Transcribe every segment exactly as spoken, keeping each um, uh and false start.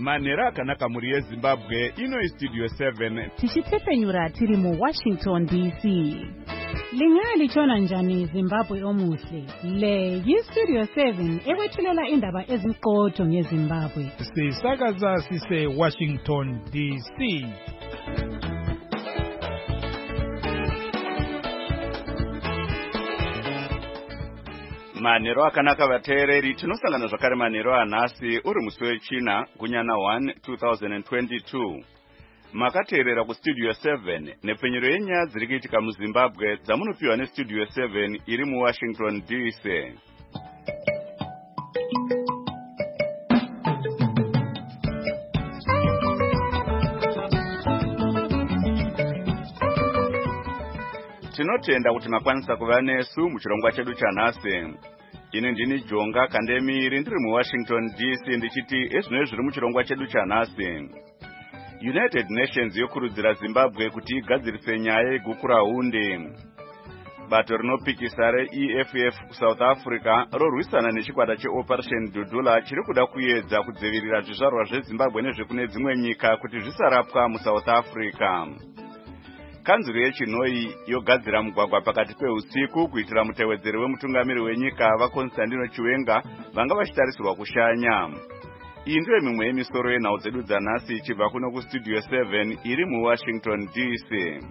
Manera akanaka muri yeZimbabwe ino istudio seven. Tichitepenyura tiri mu Washington D C. Lingali chona njani Zimbabwe omuhle. Le yistudio seven ekwethulela indaba ezimqotho ngeZimbabwe. Sisakaza sise Washington D C. Manero akanaka vateereri tinosangana zvakare manero anhasi uri musi wechina gunyana one two thousand twenty-two. Makateerera kustudio seven nepfenyero yenyaya dziri kuitika muZimbabwe dzamunopiwa nestudio seven iri muWashington D C. Tinotenda kuti makwanisa kuva nesu muchirongwa chedu chanhasi. Ini ndini Jonga Kandemiri ndiri muWashington D C ndichiti ezvinoi zviri muchirongwa chedu chanhasi. United Nations yokurudzira Zimbabwe kuti igadzirise nyaya yegukura hunde. Bato rinopikisa re-E F F kuSouth Africa rorwisana nechikwata cheOperation Dudula chiri kuda kuedza kudzivirira zvizvarwa zveZimbabwe nezvekune dzimwe nyika kuti zvisarapwa muSouth Africa. Kanzuro yeChinoi yogadzira mugwagwa pakati peusiku kuitira mutevedzeri wemutungamiri wenyika vaConstantino Chiwenga vanga vachitarisirwa kushanya. Iyi ndiyo mimwe yemisoro yenhau dzedu dzanhasi ichibva kuno kustudio seven iri muWashington D C.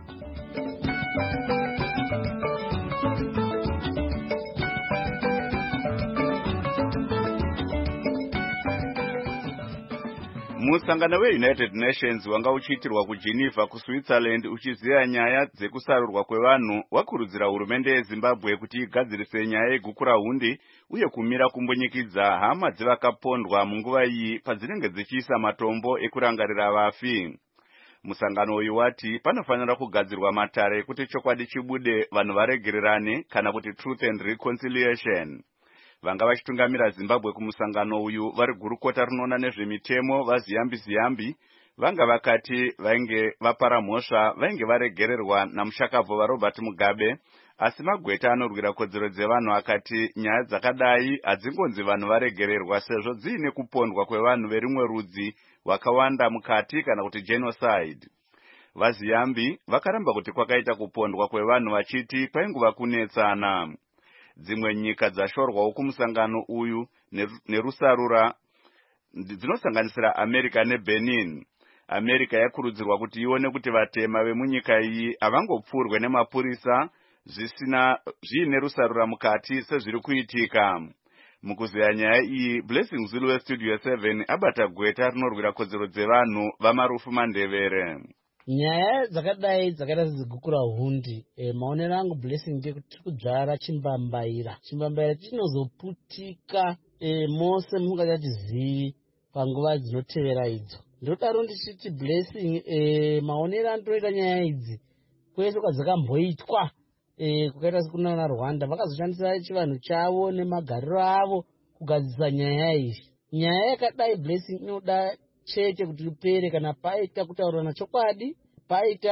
Musangano weUnited Nations wanga uchiitirwa kuGeneva kuSwitzerland uchiziya nyaya dzekusarurwa kwevanhu wakurudzira hurumende yeZimbabwe kuti igadzirise nyaya yegukura hundi uye kumira kumbonyikidza hama dzevakapondwa munguva iyi padzinenge dzichiisa matombo ekurangarira vafi. Musangano uyu wati panofanira kugadzirwa matare kuti chokwadi chibude vanhu varegererane kana kuti truth and reconciliation. Vanga vachitungamira Zimbabwe kumusangano uyu vari gurukota rinoona nezvemitemo vaZiyambi Ziyambi vanga vakati vainge vapara mhosva vainge varegererwa namushakabvu vaRobert Mugabe, asi magweta anorwira kodzero dzevanhu akati nyaya dzakadai hadzingonzi vanhu varegererwa sezvo dziine kupondwa kwevanhu verimwe rudzi wakawanda mukati kana kuti genocide. VaZiyambi vakaramba kuti kwakaita kupondwa kwevanhu vachiti kwainguva kunetsana. Dzimwe nyika dzashorwawo kumusangano uyu nerusarura dzinosanganisira America neBenin. America yakurudzirwa kuti ione kuti vatema vemunyika iyi havangopfurwe nemapurisa zvisina zviine rusarura mukati sezviri kuitika. Mukuzeya nyaya iyi, Blessing Zulu weStudio seven abata gweta rinorwira kodzero dzevanhu vamarufu mandevere. Nyaya dzakadai dzakaita sedzigukura hundi, e, maonero angu Blessing ndekuti tiri kudzvara chimbambaira. Chimbambaira chinozoputika e, mose mungachatizivi panguva dzinotevera idzo. Ndodaro ndichiti Blessing e, maonero anotoita nyaya idzi kwese kwadzakamboitwa e, kukaita sekunana Rwanda vakazoshandisa chivanhu chavo nemagariro avo kugadzisa nyaya iyi. Nyaya yakadai Blessing inoda chete kuti ripere kana paita kutaurirana chokwadi, paita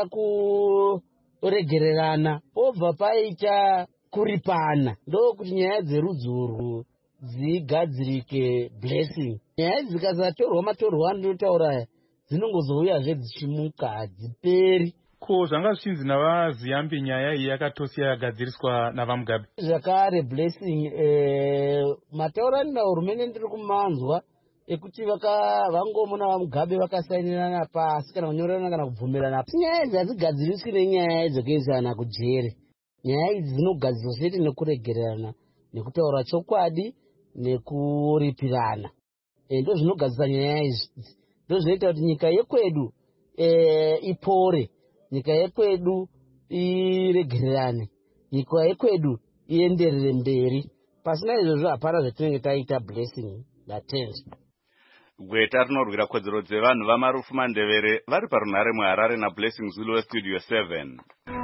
kuregererana, pobva paita kuripana. Ndo kuti nyaya dzerudzi urwu dzigadzirike Blessing. Nyaya idzi dzikasatorwa matorwa anotaura dzinongozouyazve dzichimuka hadziperi. Ko zvanga zvichinzi navaZiyambi nyaya iyi yakatosi yagadziriswa navaMugabe. Zvakare Blessing eh, mataurani nahurumende ndiri kumanzwa ekuti vaka vangomona vaMugabe vakasainirana pasi kana kunyorerana kana kubvumirana. Nyaya idzi hadzigadziriswi nenyaya idzokuisana kujere. Nyaya idzi dzinogadziriswa chete nekuregererana, nekutaura chokwadi, nekuripirana. E, ndo zvinogadzisa nyaya idzi. Ndo zvinoita kuti nyika yekwedu e, ipore, nyika yekwedu iregererane, nyika yekwedu ienderere mberi. Pasina izvozvo hapana zvatinenge taita Blessing latenzi. Gweta rinorwira kodzero dzevanhu vamarufu mandevere vari parunhare muHarare naBlessing Zulu weStudio seven.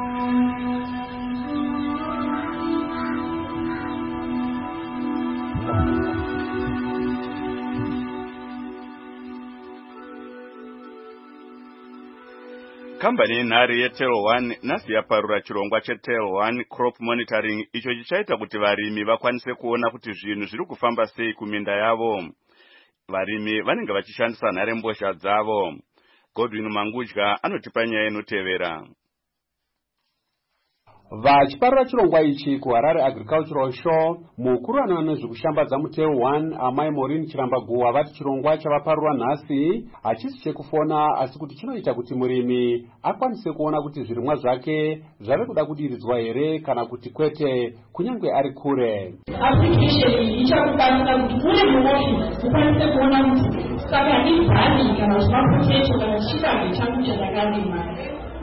Kambani yenhare yeTel one nhasi yaparura chirongwa cheTel one Crop Monitoring icho chichaita kuti varimi vakwanise kuona kuti zvinhu zviri kufamba sei kuminda yavo. varimi vanenge vachishandisa nharembozha dzavo. Godwin Mangudya anotipa nyaya inotevera. Vachiparira chirongwa ichi kuHarare Agricultural Show, mukuru anoona nezvekushambadza muteu one Amai Maureen Chirambaguwa vati chirongwa chavaparura nhasi hachisi chekufona asi kuti chinoita kuti murimi akwanise kuona kuti zvirimwa zvake zvave kuda kudiridzwa here kana kuti kwete kunyange ari kure. Application ichakubatsira kuti uri mumoshi ukwanise kuona kuti saka ni bhani kana zvimapoteto kana chikamu changu chandakarima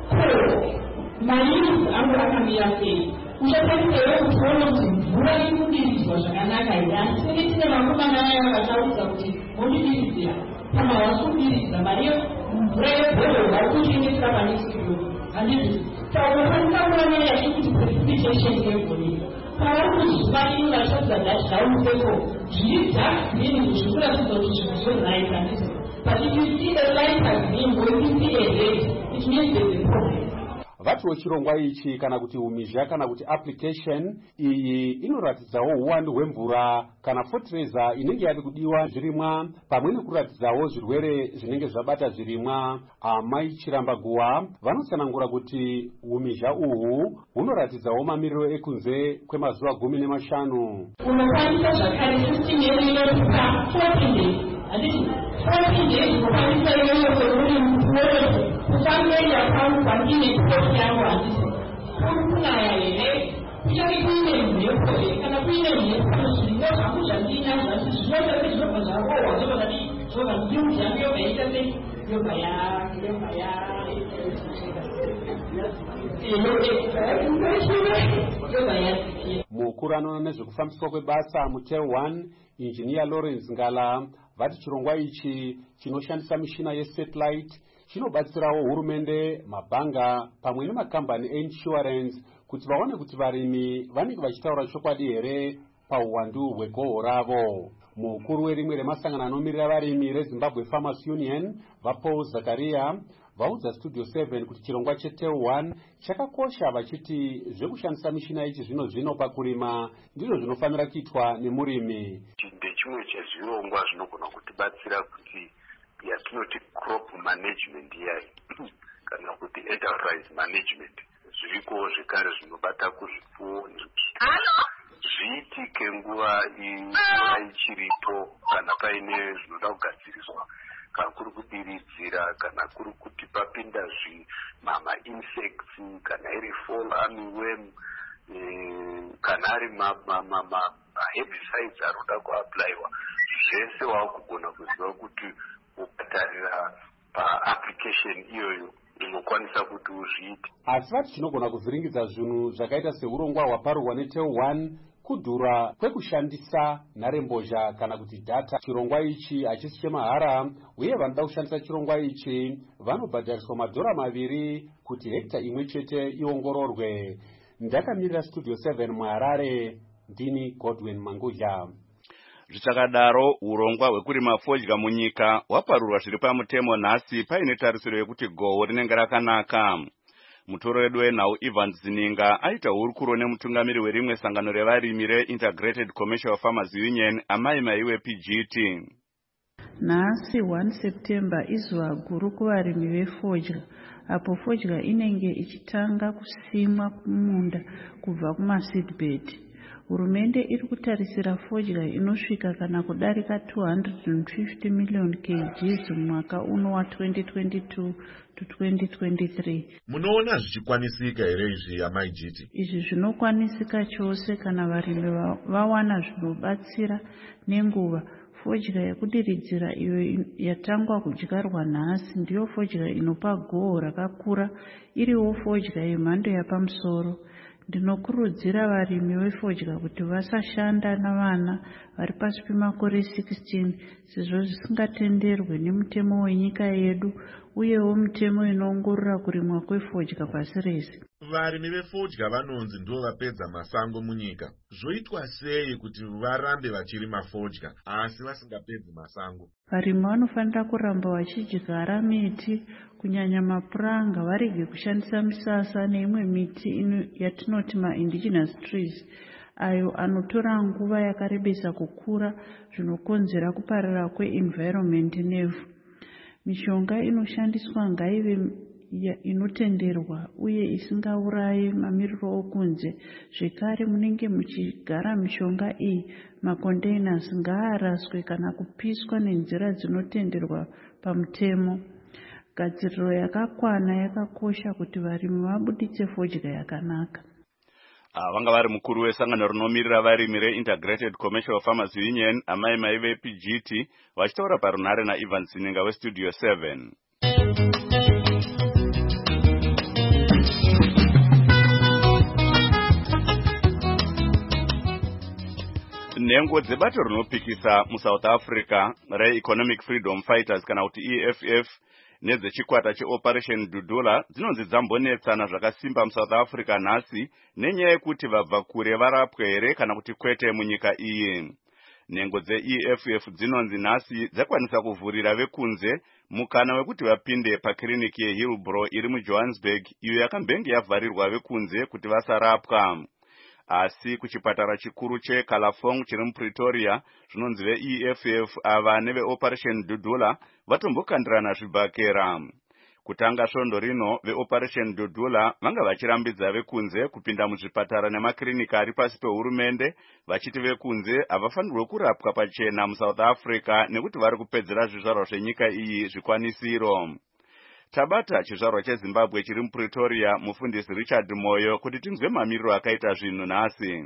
mairi angu akamira sei uchakwanisewo kuona kuti mvura iri kudiridzwa zvakanaka here. Asi kunge tine vakomana aya vakataudza kuti mondidiridzira kama wasi kudiridza mari mvura yebhoro vari kuchengetera pane studio handizvi saka unokwanisa kuona yachikuti precipitation level pavari kuzvibaira zvodza that down level zviri dark meaning zvikuratidza kuti zvinhu zvoright handizvo. But if you see the light has been going to see a red, it means there's a problem. Vatiwo chirongwa ichi kana kuti umizha kana kuti application iyi inoratidzawo uwandu hwemvura kana fertilizer inenge yari kudiwa zvirimwa pamwe nekuratidzawo zvirwere zvinenge zvabata zvirimwa. Amai Chirambaguwa vanotsanangura kuti umizha uhu hunoratidzawo mamiriro ekunze kwemazuva gumi nemashanu. Unokwanisa zvakare system yeinopa fourteen days handiti fourteen days unokwanisa iyoyo kwekuri mukuono kufanira pangu ine kofi yangu handiti kuri kunaya here kuchake kuine mhepo here kana kuine mhepo zvino zvangu zvandina zvati zvinoita sezvinobva zvarohwa zvinodati zvobva ndiu zvangu yobva ita sei yobva ya yobva ya mukuru anoona nezvekufambiswa kwebasa muteu one Engineer Lawrence Ngala vati chirongwa ichi chinoshandisa mishina yesatellite chinobatsirawo hurumende, mabhanga pamwe nemakambani einsurance kuti vaone kuti varimi vanenge vachitaura chokwadi here pauwandu hwegoho ravo. Mukuru werimwe remasangano anomirira varimi reZimbabwe Farmers Union vaPaul Zakaria vaudza Studio seven kuti chirongwa cheteu one chakakosha vachiti zvekushandisa mishina ichi zvino zvino pakurima ndizvo zvinofanira kuitwa nemurimi. Ndechimwe chezvirongwa zvinogona kutibatsira kuti yatinoti crop management yayi kana kuti enterprise management zviriko zvekare zvinobata kuzvipfuwo zviitike nguva ichiripo kana paine zvinoda kugadziriswa kana kuri kudiridzira kana kuri kuti papinda zvimama insects kana iri fall armyworm kana ari herbicides anoda kuapplywa zvese wakugona kuziva kuti ukatarira paapplication iyoyo inokwanisa kuti uzviite. Asi vati chinogona kuvhiringidza zvinhu zvakaita seurongwa hwaparurwa neteu one kudhura kwekushandisa nharembozha kana kuti data. Chirongwa ichi hachisi chemahara uye vanoda kushandisa chirongwa ichi vanobhadhariswa madhora maviri kuti hekta imwe chete iongororwe. Ndakamirira Studio seven muHarare, ndini Godwin Mangudya. Zvichakadaro urongwa hwekurima fodya munyika hwaparurwa zviri pamutemo nhasi paine tarisiro yekuti gohwo rinenge rakanaka. Mutoro wedu wenhau Evans Zininga aita hurukuro nemutungamiri werimwe sangano revarimi reIntegrated Commercial Farmers Union Amai Maiwe P G T. Nhasi one September izuva guru kuvarimi vefodya apo fodya inenge ichitanga kusimwa kumunda kubva kumaseedbed. Hurumende iri kutarisira fodya inosvika kana kudarika two hundred fifty million kilograms mumwaka uno wa twenty twenty-two to twenty twenty-three. Munoona zvichikwanisika here izvi Amai G T? Izvi zvinokwanisika chose kana varimi vawana zvinobatsira nenguva. Fodya yekudiridzira iyo yatangwa kudyarwa nhasi ndiyo fodya inopa gohwo rakakura, iriwo fodya yemhando yapamusoro. Ndinokurudzira varimi vefodya kuti vasashanda navana vari pasi pemakore sixteen sezvo zvisingatenderwe nemutemo wenyika yedu uyewo mutemo inoongorora kurimwa kwefodya pasi rese. Varimi vefodya vanonzi ndivo vapedza masango munyika. Zvoitwa sei kuti varambe vachirima fodya asi vasingapedzi masango? Varimi vanofanira kuramba vachidyara miti kunyanya mapuranga varege kushandisa misasa neimwe miti yatinoti ma indigenous trees. ayo anotora nguva yakarebesa kukura zvinokonzera kuparara kweenvironment nevhu. Mishonga inoshandiswa ngaive inotenderwa uye isingaurayi mamiriro okunze. Zvekare munenge muchigara mishonga iyi, macontainers ngaaraswe kana kupiswa nenzira dzinotenderwa pamutemo. Gadziriro yakakwana yakakosha kuti varimi vabuditse fodya yakanaka. Vanga vari mukuru wesangano rinomirira varimi reIntegrated Commercial Farmers Union amai mai veP G T vachitaura parunhare naIvan Sininga weStudio seven. Nhengo dzebato rinopikisa muSouth Africa reEconomic Freedom Fighters kana kuti E F F nedzechikwata cheOperation Dudula dzinonzi dzambonetsana zvakasimba muSouth Africa nhasi nenyaya yekuti vabva kure varapwe here kana kuti kwete munyika iyi. Nhengo dzeE F F dzinonzi nhasi dzakwanisa kuvhurira vekunze mukana wekuti vapinde pakiriniki yeHillbrow iri muJohannesburg iyo yakambenge yavharirwa vekunze kuti vasarapwa. Asi kuchipatara chikuru cheKalafong chiri muPretoria zvinonzi veE F F ava neveOperation Dudula vatombokandirana zvibhakera. Kutanga svondo rino veOperation Dudula vanga vachirambidza vekunze kupinda muzvipatara nemakirinika ari pasi pehurumende vachiti vekunze havafanirwe kurapwa pachena muSouth Africa nekuti vari kupedzera zvizvarwa zvenyika iyi zvikwanisiro. Tabata chizvarwa cheZimbabwe chiri muPretoria mufundisi Richard Moyo kuti tinzwe mamiriro akaita zvinhu nhasi.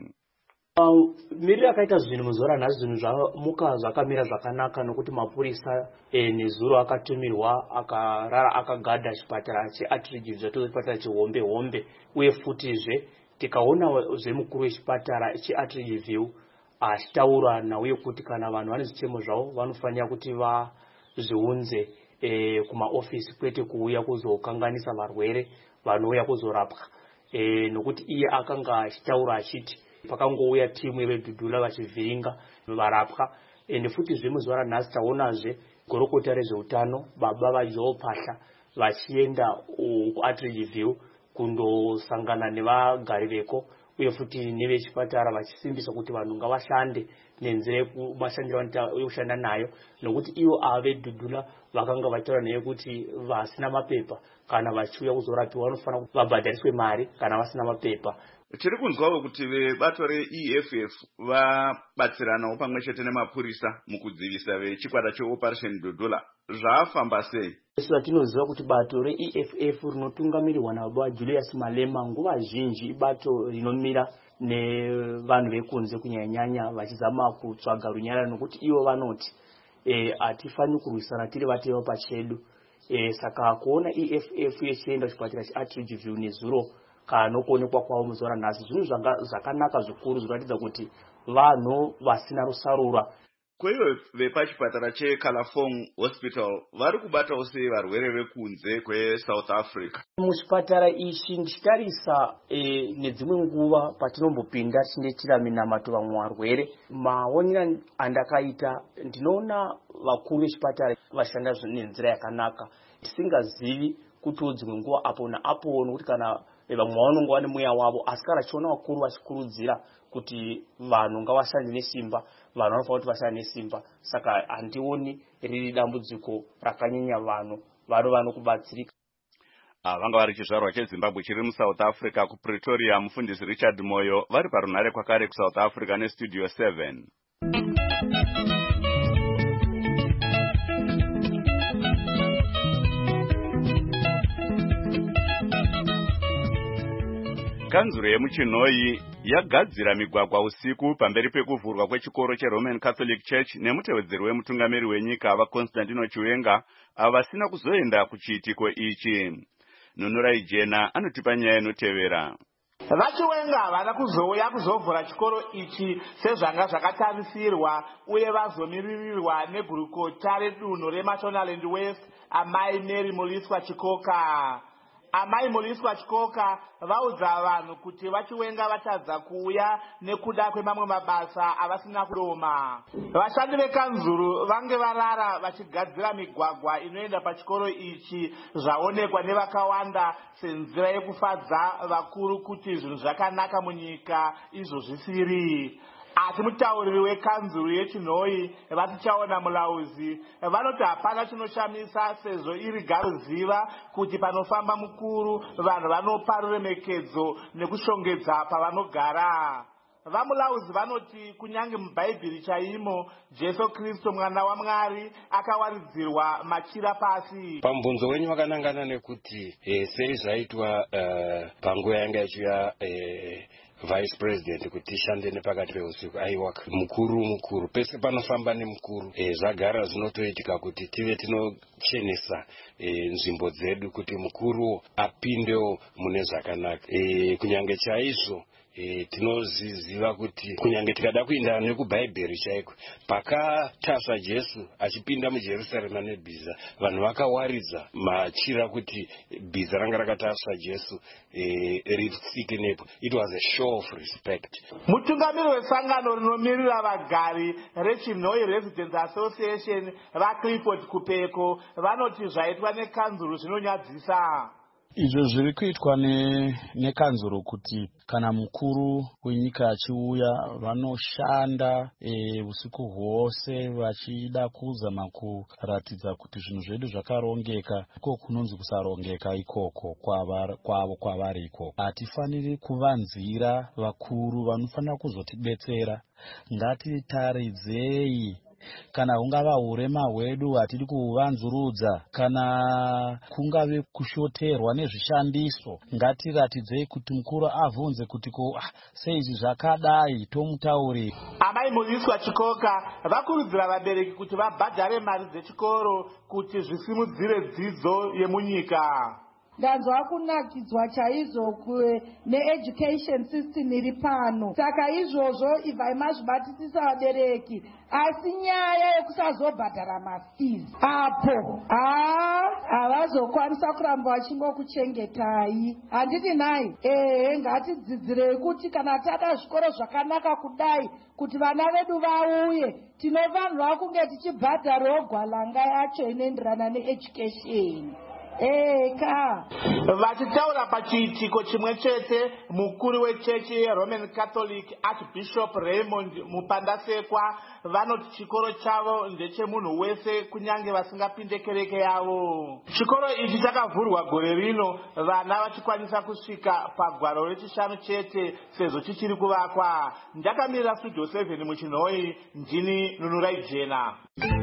Uh, miriro akaita zvinhu muzora nhasi zvinhu zvamuka zvakamira zvakanaka nokuti mapurisa eh, nezuro akatumirwa akarara akagadha chipatara cheAtteridge zvato chipatara chehombe hombe uye futizve tikaona zvemukuru wechipatara cheAtteridge View achitaura nauye kuti kana vanhu vane zvichemo zvavo vanofanira kuti vazviunze E, kuma office kwete kuuya kuzokanganisa varwere vanouya kuzorapwa. E, nokuti iye akanga achitaura achiti pakangouya timu yevedudula vachivhiringa varapwa. E, nefuti zvemuzuva ranhasi taonazve gorokota rezveutano baba vaJoe Pahla vachienda kuAtteridge View kundosangana nevagari veko uye futi nevechipatara vachisimbisa kuti vanhu ngavashande nenzira yemashandiro yokushanda nayo nokuti ivo ave Dudula vakanga vataura naye kuti vasina mapepa kana vachiuya kuzorapiwa vanofanira vabhadhariswe mari kana vasina mapepa. Tiri kunzwawo kuti vebato reE F F vabatsiranawo pamwe chete nemapurisa mukudzivisa vechikwata cheOperation Dudula. Zvafamba sei? Saka tinoziva kuti bato reE F F rinotungamirirwa nababa Julius Malema nguva zhinji ibato rinomira nevanhu vekunze kunyanya vachizama kutsvaga runyararo nokuti ivo vanoti eh atifani kurwisana tiri vateva pachedu. Eh saka kuona E F F yechienda kuchipatara cheAtteridge View nezuro kana kuonekwa kwavo muzora nhasi zvinhu zvakanaka zvikuru zvinoratidza kuti vanhu vasina rusarura. Kweivo vepachipatara cheKalafong Hospital vari kubatawo sei varwere vekunze kweSouth Africa? Muchipatara ichi ndichitarisa e, nedzimwe nguva patinombopinda tichindetira minamato vamwe varwere maonera andakaita ndinoona vakuru vechipatara vashanda nenzira yakanaka tisingazivi kuti dzimwe nguva apo naapo nokuti kana vamwe vanonga vane mweya wavo asi kana chiona vakuru vachikurudzira kuti vanhu ngavashande nesimba vanhu vanofanira kuti vashande nesimba saka handioni riri dambudziko rakanyanya vanhu vano vanokubatsirika. Vanga vari chizvarwa cheZimbabwe chiri muSouth Africa kuPretoria mufundisi Richard Moyo vari parunhare kwakare kuSouth Africa neStudio seven. Kanzuro yemuChinoi yagadzira migwagwa usiku pamberi pekuvhurwa kwechikoro cheRoman Catholic Church nemutevedzeri wemutungamiri wenyika vaConstantino Chiwenga avasina kuzoenda kuchiitiko ichi. Nunurai Jena anotipa nyaya inotevera. VaChiwenga havana kuzouya kuzovhura chikoro ichi sezvanga zvakatarisirwa uye vazomiririrwa negurukota redunhu reMashonaland West amai Mary Muliswa Chikoka. amai Muriswa Chikoka vaudza vanhu kuti vachiwenga vachadza kuuya nekuda kwemamwe mabasa avasina kudoma. Vashandi vekanzuru vange varara vachigadzira migwagwa inoenda pachikoro ichi zvaonekwa nevakawanda senzira yekufadza vakuru kuti zvinhu zvakanaka munyika izvo zvisiri. Asi mutauriri wekanzuru yeChinhoi vatichaona mulauzi vanoti hapana chinoshamisa sezvo iri garoziva kuti panofamba mukuru vanhu vanopa ruremekedzo nekushongedza pavanogara. Vamulauzi vanoti kunyange mubhaibheri chaimo Jesu Kristu mwana waMwari akawaridzirwa machira pasi. Pambunzo wenyu wakanangana nekuti eh, sei zvaitwa uh, panguva yanga ichiuya eh, Vice President kuti shande nepakati peusiku aiwa mukuru mukuru pese panofamba nemukuru e, zvagara zvinotoitika kuti tive tinochenesa e, nzvimbo dzedu kuti mukuru apindewo mune zvakanaka e, kunyange chaizvo E, tinoziziva kuti kunyange tikada kuenda nekubhaibheri chaiko pakatasva Jesu achipinda muJerusarema nebhiza vanhu vakawaridza machira kuti bhiza ranga rakatasva Jesu e, ritsike nepo. It was a show of respect. Mutungamiri wesangano rinomirira vagari reChinhoi Residents Association vaClifford Kupeko vanoti zvaitwa nekanzuru zvinonyadzisa. Izvo zviri kuitwa nekanzuro kuti kana mukuru wenyika achiuya vanoshanda e, usiku hwose vachida kuzama kuratidza kuti zvinhu zvedu zvakarongeka iko kunonzi kusarongeka ikoko kwavo kwavari ikoko. Hatifaniri kuvanzira vakuru vanofanira kuzotibetsera. Ngatitaridzei kana ungava urema hwedu hatidi kuvanzurudza kana kungave kushoterwa nezvishandiso ngatiratidzei kuti mukuru avunze kuti ko ah, sei zvakadai tomutaurira. Amai Muriswa Chikoka vakurudzira vabereki kuti vabhadhare mari dzechikoro kuti zvisimudzire dzidzo yemunyika. Ndanzwa kunakidzwa chaizvo needucation system iri pano. Saka izvozvo ibvai mazvibatisisa vabereki asi nyaya yekusazobhadhara mafees apo havazokwanisa kuramba vachingokuchengetai. Handiti nai ehe ngatidzidzirei kuti kana tada zvikoro zvakanaka kudai kuti vana vedu vauye tinofanirwa kunge tichibhadharawo gwalanga yacho inoenderana needucation. Eka vachitaura pachiitiko chimwe chete mukuru wechechi yeRoman Catholic Archbishop Raymond Mupandasekwa vanoti chikoro chavo ndechemunhu wese kunyange vasingapinde kereke yavo. Chikoro ichi chakavhurwa gore rino vana vachikwanisa kusvika pagwaro rechishanu chete sezvo chichiri kuvakwa. Ndakamirira Studio seven muChinhoi, ndini Nunurai Jena.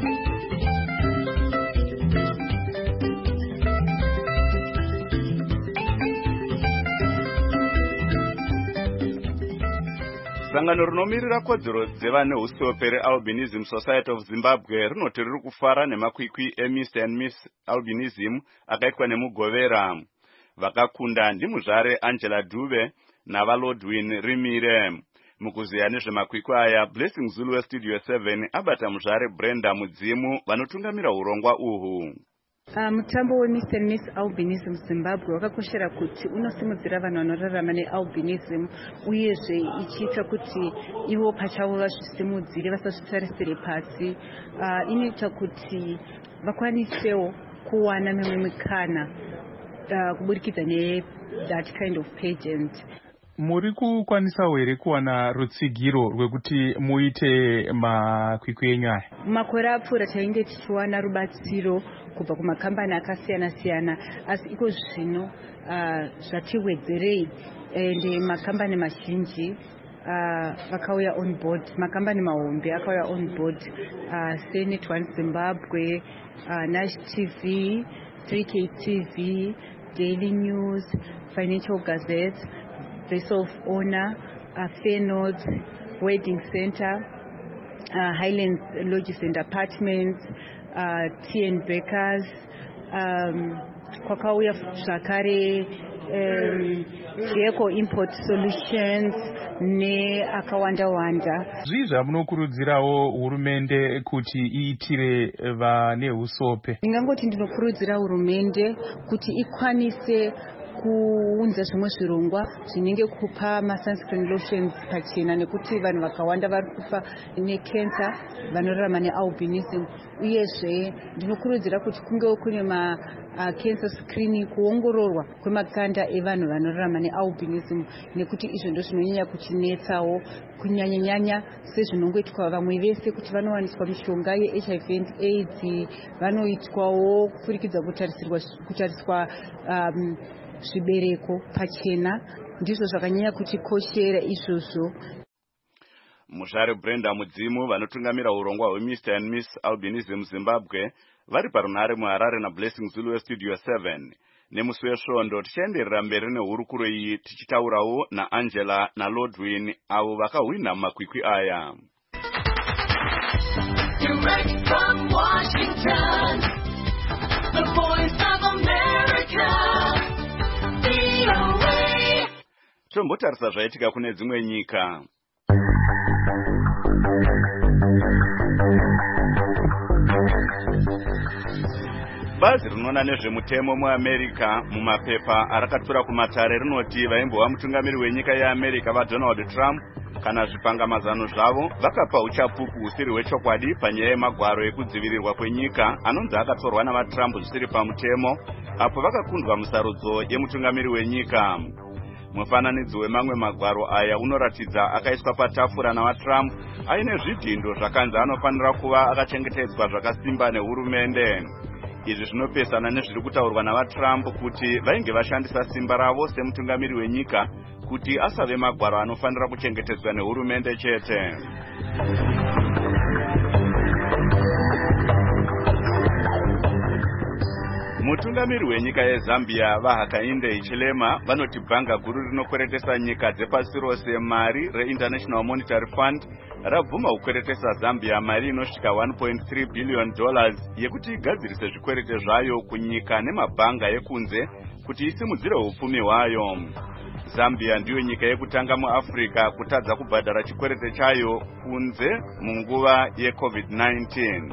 Sangano rinomirira kodzero dzevane usope reAlbinism Society of Zimbabwe rinoti riri kufara nemakwikwi eMister and Miss Albinism akaitwa nemugovera. Vakakunda ndimuzvare Angela Dube navalodwin Rimire. Mukuziya nezvemakwikwi aya Blessing Zulu weStudio seven abata muzvare Brenda Mudzimu vanotungamira urongwa uhu. Uh, mutambo weMister and Miss Albinism Zimbabwe wakakoshera kuti unosimudzira vanhu vanorarama nealbinism uyezve ichiita kuti ivo pachavo vazvisimudzire vasazvitarisire pasi. Uh, inoita kuti vakwanisewo kuwana mimwe mikana uh, kuburikidza ne that kind of pageant. Muri kukwanisawo here kuwana rutsigiro rwekuti muite makwikwi enyu aya? Makore apfuura tainge tichiwana rubatsiro kubva kumakambani akasiyana siyana asi iko zvino uh, zvatiwedzerei ende makambani mazhinji uh, vakauya on board. Makambani mahombe akauya on board uh, Senate One Zimbabwe, uh, Nash T V, three K T V, Daily News, Financial Gazette, Place of Honor, uh, Fair Notes, Wedding Center, uh, Highlands Lodges and Apartments, uh, T N Bakers, um, kwakauya zvakare um, Geco Import Solutions ne akawanda wanda. Zvii zvamunokurudzirawo hurumende kuti iitire vane usope? Ndingangoti ndinokurudzira hurumende kuti ikwanise kuunza zvimwe zvirongwa zvinenge kupa masunscreen lotions pachena, nekuti vanhu vakawanda vari kufa necancer vanorarama nealbinism. Uyezve ndinokurudzira kuti kungewo kune ma uh, cancer screening, kuongororwa kwemakanda evanhu vanorarama nealbinism, nekuti izvo ndo zvinonyanya kuchinetsawo kunyanyanyanya sezvinongoitwa vamwe vese, kuti vanowaniswa mishonga ye H I V and AIDS, vanoitwawo kupfurikidza kutarisirwa kutariswa um, zvibereko pachena. Ndizvo zvakanyanya kutikoshera izvozvo. Mushare Brenda Mudzimu vanotungamira urongwa hweMister and Miss Albinism Zimbabwe vari parunhare muHarare naBlessing Zulu Studio seven. Nemusi wesvondo tichaenderera mberi nehurukuro iyi tichitaurawo naAngela naLordwin avo vakahwina makwikwi aya. Direct from Washington, the voice of America, V O A. Tombotarisa zvaitika kune dzimwe nyika. Bazi rinoona nezvemutemo muAmerica mumapepa arakatura kumatare rinoti vaimbova mutungamiri wenyika yeAmerica vaDonald Trump kana zvipangamazano zvavo vakapa uchapupu husiri hwechokwadi panyaya yemagwaro ekudzivirirwa kwenyika anonzi akatorwa navaTrump zvisiri pamutemo apo vakakundwa musarudzo yemutungamiri wenyika. Mufananidzo wemamwe magwaro aya unoratidza akaiswa patafura navaTrump aine zvidhindo zvakanzi anofanira kuva akachengetedzwa zvakasimba nehurumende. Izvi zvinopesana nezviri kutaurwa navaTrump kuti vainge vashandisa simba ravo semutungamiri wenyika kuti asave magwaro anofanira kuchengetedzwa nehurumende chete. Mutungamiri wenyika yeZambia vaHakainde Hichilema vanoti bhanga guru rinokweretesa nyika dzepasi rose mari reInternational Monetary Fund rabvuma kukweretesa Zambia mari inosvika one point three billion dollars yekuti igadzirise zvikwerete zvayo kunyika nemabhanga ekunze kuti isimudzire upfumi hwayo. Zambia ndiyo nyika yekutanga muAfrica kutadza kubhadhara chikwerete chayo kunze munguva yeCovid nineteen.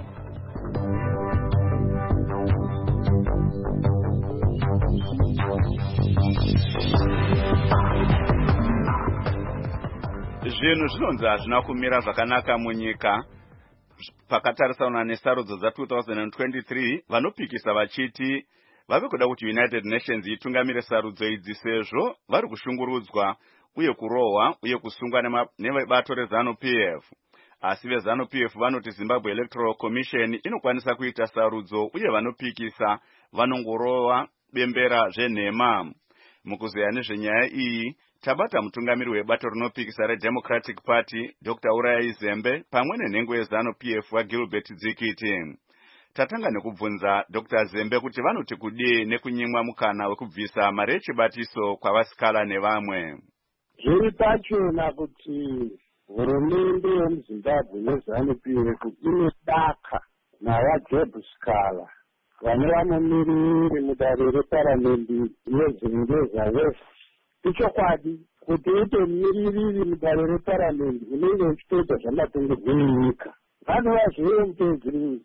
Zvinhu zvinonzi hazvina kumira zvakanaka munyika pakatarisana nesarudzo dza twenty twenty-three vanopikisa vachiti vave kuda kuti United Nations itungamire sarudzo idzi sezvo vari kushungurudzwa uye kurohwa uye kusungwa nevebato reZANU-P F. Asi veZANU-P F vanoti Zimbabwe Electoral Commission inokwanisa kuita sarudzo uye vanopikisa vanongorohwa bembera zvenhema. Mukuzeya nezvenyaya iyi tabata mutungamiri webato rinopikisa reDemocratic Party Doctor Uraya Zembe pamwe nenhengo yeZANU-P F waGilbert Dzikiti. Tatanga nekubvunza Doctor Zembe kuti vanoti kudii nekunyimwa mukana wekubvisa mari yechibatiso kwavasikala nevamwe. Zviri pachona kuti hurumende yemuZimbabwe neZANU-P F inodaka navaJob Sikala vane vanomiriri mudare reparamende yeZimbabwe West. Ichokwadi kuti uite mumiririri mudare reparamende unenge uchitoita zvamatongerwo enyika. Vanova zvive mutedziri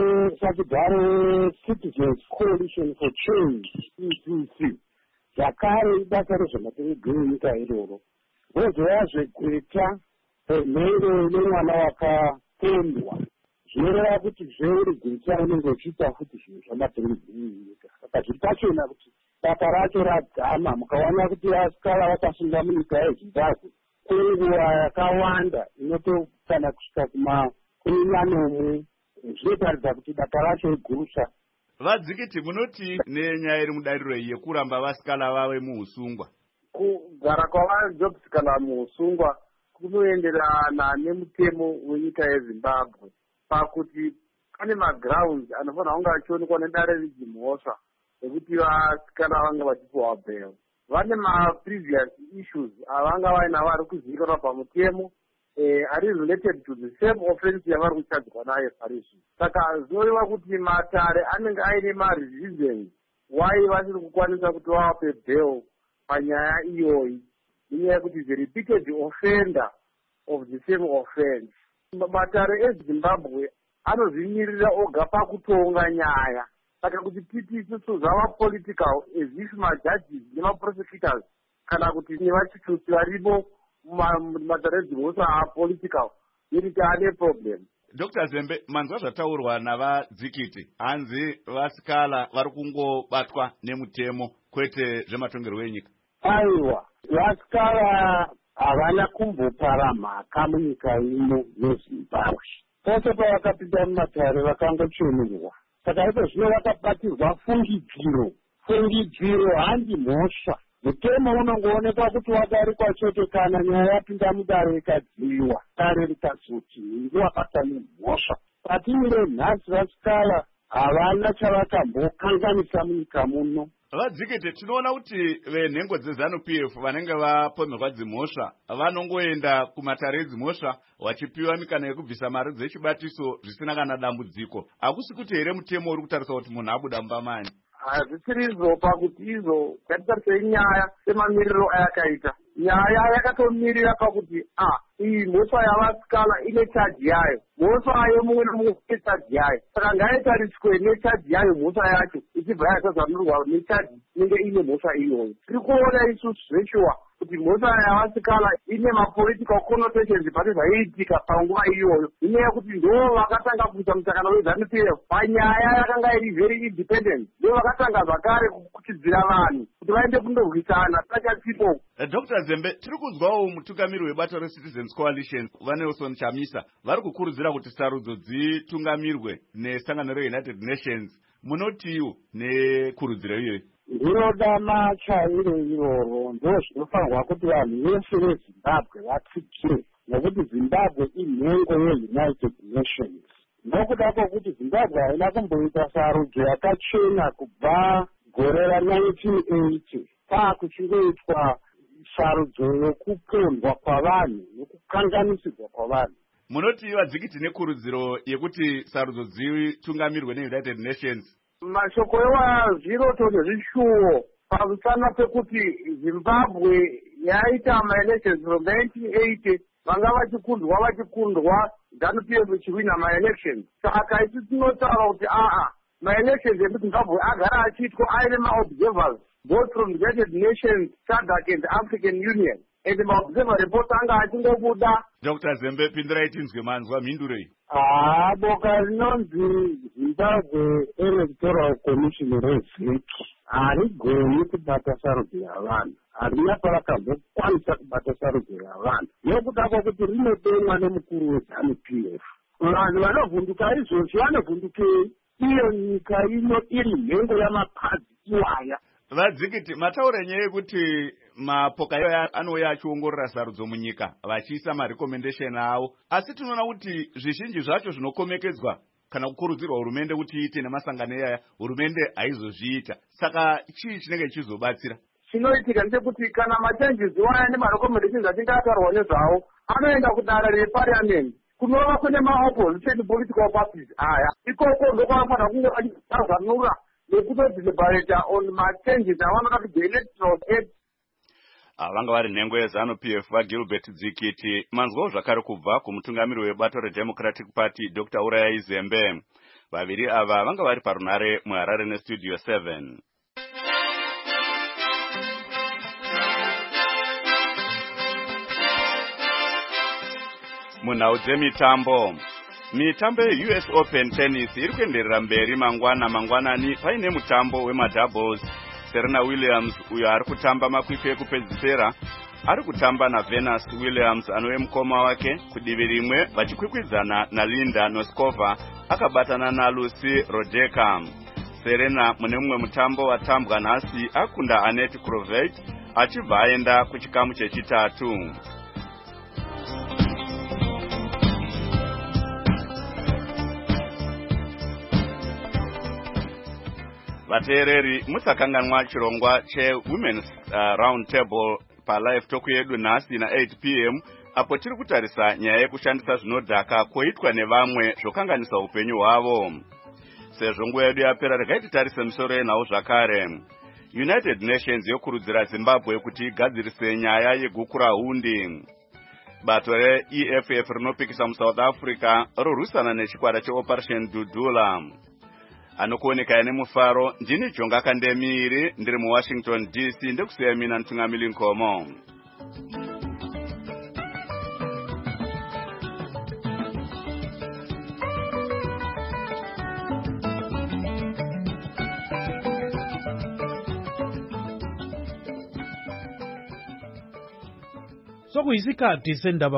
sakudare Citizens Coalition for Change C C C zvakare ibasa rezvematongerwo enyika iroro. Vozova zvekweta mhero nemwana wakapondwa zvinoreva kuti zveuri gwinisa unenge uchiita futi zvinhu zvamatongerwo enyika. Saka zviri pachona kuti basa racho radzama mukaona kuti vasikala vakasunga munyika yeZimbabwe kwenguva yakawanda inotokana kusvika kumakumi manomwe zvinotaridza kuti basa racho igurusha. Vadzikiti munoti nenyaya iri mudariro yekuramba vasikala vave muusungwa. Kugara kwavaJobsikala muusungwa kunoenderana nemutemo wenyika yeZimbabwe pakuti pane magrounds anofanira kunge achionekwa nedare rijimhosva ekuti vasikana vanga vachipiwa bail. Vane ma-previous issues avanga vaina vari kuzivikanwa pamutemo ari related to the same offense yavari kuchadzwa nayo parizvi. Saka zvinoreva kuti matare anenge aine ma-reasons why vasiri kukwanisa kuti vavape bail panyaya iyoyi. Inyaya yekuti the repeated offender of the same offense. Matare eZimbabwe anozvimirira oga pakutonga nyaya. saka kuti titi isusu zvava political as if majudges nemaprosecutors kana kuti nevachitusi varipo mumataredzimose apolitical iriti ane problem. Doctor Zembe, manzwa zvataurwa navadzikiti hanzi vasikala vari kungobatwa nemutemo kwete zvematongerwo enyika. Aiwa, vasikala havana kumbopara mhaka munyika ino yeZimbabwe. Pose pavakapinda mumatare vakangochemerwa. Saka ipo zvino vakabatirwa fungidziro. Fungidziro handi mhosva. Mutemo unongoonekwa kuti wadarikwa chete kana nyaya yapinda mudare ikadziwa. Dare rikazoti ndi wakata nemhosva. Patimire nhasi vasikala havana chavakambokanganisa munyika muno. Vadzikete, tinoona kuti venhengo dzeZANU P F vanenge vapomerwa dzimhosva vanongoenda kumatare edzimhosva vachipiwa mikana yekubvisa mari dzechibatiso zvisina kana dambudziko. Hakusi kuti here mutemo uri kutarisa kuti munhu abuda mubamani? Hazvisirizo pakuti izo ngatitarisa nyaya semamiriro ayakaita. Nyaya yakatomirira pakuti ah iyi mhosva yavasikala ine chaji yayo. Mhosva yemumwe nemumwe ine chaji yayo. Saka ngaitariswe nechaji yayo mhosva yacho ichibva yatozanurwa nechaji inenge ine mhosva iyoyo. Tiri kuona isusu zveshuwa kuti mhosva yavasikala ine mapolitical connotations pane zvaiitika panguva iyoyo. Inyaya yekuti ndo vakatanga kuita mutakano weZANU P F panyaya yakanga iri very independent. Ndo vakatanga zvakare kuchidzira vanhu kuti vaende kundorwisana pachasipo. Doctor Zembe, tiri kuzwawo mutungamiri webato reCitizens Coalition vaNelson Chamisa vari kukurudzira kuti sarudzo dzitungamirwe nesangano reUnited Nations. Munotiwo nekurudziro iyoyi? Ndinoda machairo iroro ndo zvinofanirwa kuti vanhu vese veZimbabwe vatsikire nekuti Zimbabwe inhengo yeUnited Nations. Nokuda kwokuti Zimbabwe haina kumboita sarudzo yakachena kubva gore ra-nineteen eighty paakuchingoitwa sarudzo yokupondwa kwavanhu nokukanganisirwa kwavanhu. Munoti vadzikiti nekurudziro yekuti sarudzo dzitungamirwe neUnited Nations? Mashoko ewazviroto nezvishuwo pamusana pekuti Zimbabwe yaita ma-elections from nineteen eighty vanga vachikundwa vachikundwa ZANU P F ichiwina ma-elections. Saka isi tinotaura kuti aa ma-elections emuZimbabwe agara achiitwa aine ma-observers both from the United Nations, SADC and the African Union. And the ma-observer report anga achingobuda. Doctor Zembe, pindurai tinzwe manzwa mhindurei. Ah, boka rinonzi Zimbabwe Electoral Commission rezviki harigoni kubata sarudzo yavanhu, harina parakazokwanisa kubata sarudzo yavanhu nokuda kwokuti rinotemwa nemukuru weZANU P F. Vanhu vanovhunduka izvozvo vanovhundukei? Iyo nyika ino iri nhengo yamapadzi iwaya. Vadzikiti, mataura nyaya yekuti mapoka iwayo anouya achiongorora sarudzo munyika vachiisa marecommendation avo, asi tinoona kuti zvizhinji zvacho zvinokomekedzwa kana kukurudzirwa hurumende kuti iite nemasangano iyaya hurumende haizozviita. Saka chii chinenge chizobatsira? Chinoitika ndechekuti kana machanges iwaya nemarecommendations achinge ataurwa nezvavo anoenda kudare reparliament kunova kune ma-opposition political parties aya. Ikoko ndokwanofanira kunge vachizanura nekutodeliberata on machanges avanoda kuti the electoral act. Vanga vari nhengo yeZANU P F vaGilbert Dzikiti. Manzwawo zvakare kubva kumutungamiri webato reDemocratic Party Doctor Urayai Zembe. Vaviri ava vanga vari parunare muHarare neStudio seven. Munhau dzemitambo. Mitambo yeU S Open Tennis iri kuenderera mberi mangwana mangwanani paine mutambo wemadoubles. Serena Williams uyo ari kutamba makwikwi ekupedzisira ari kutamba naVenus Williams anove mukoma wake. Kudivi rimwe vachikwikwidzana naLinda Noskova akabatana naLucy Rodeka. Serena mune mumwe mutambo watambwa nhasi akunda Annette Kroveit achibva aenda kuchikamu chechitatu. Vateereri musakanganwa chirongwa cheWomen's uh, Round Table palive talk yedu nhasi na eight p m apo tiri kutarisa nyaya yekushandisa zvinodhaka koitwa nevamwe zvokanganisa upenyu hwavo. Sezvo nguva yedu yapera regai titarise misoro yenhau zvakare. United Nations yokurudzira Zimbabwe kuti igadzirise nyaya yegukura hundi. Bato reE F F rinopikisa muSouth Africa rorwisana nechikwata cheOperation Dudula. anokuoneka nemufaro. Ndini Jonga Kandemiri ndiri muWashington D C ndikusiya mina Ntungamili Nkomo. Sokuyisikhathi sendaba